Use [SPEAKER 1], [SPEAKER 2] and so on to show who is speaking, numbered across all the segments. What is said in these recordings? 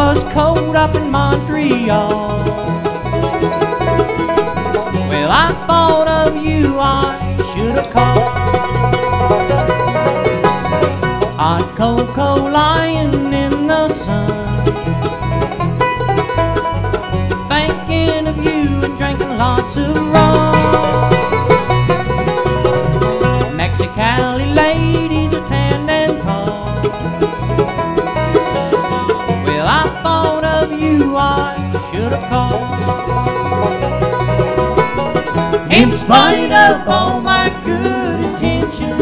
[SPEAKER 1] was cold up in Montreal. Well, I thought of you, I should have called. Hot cocoa lying in the sun, thinking of you and drinking lots of rum. Mexicali ladies are tan and tall. Well, I thought of you, I should have called. In spite of all my good intentions,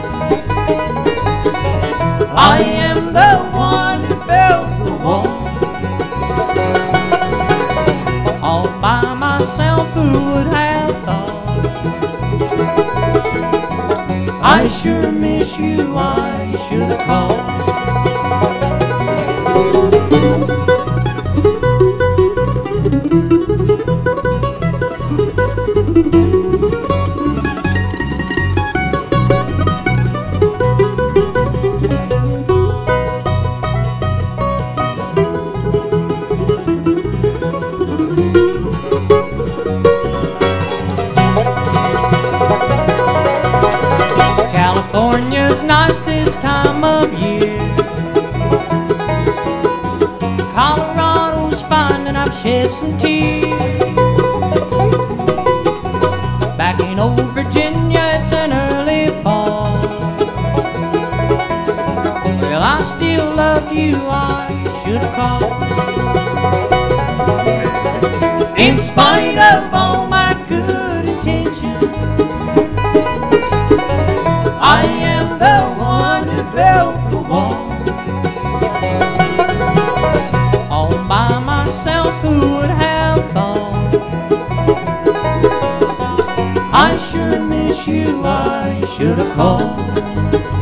[SPEAKER 1] I am the one who built the wall. All by myself, who would have thought? I sure miss you, I should have called. California's nice this time of year. Colorado's fine and I've shed some tears. Back in old Virginia it's an early fall. Well, I still love you, I should have called. In spite of all my good intentions, I am the one who built the wall. All by myself, who would have thought? I sure miss you, I should have called.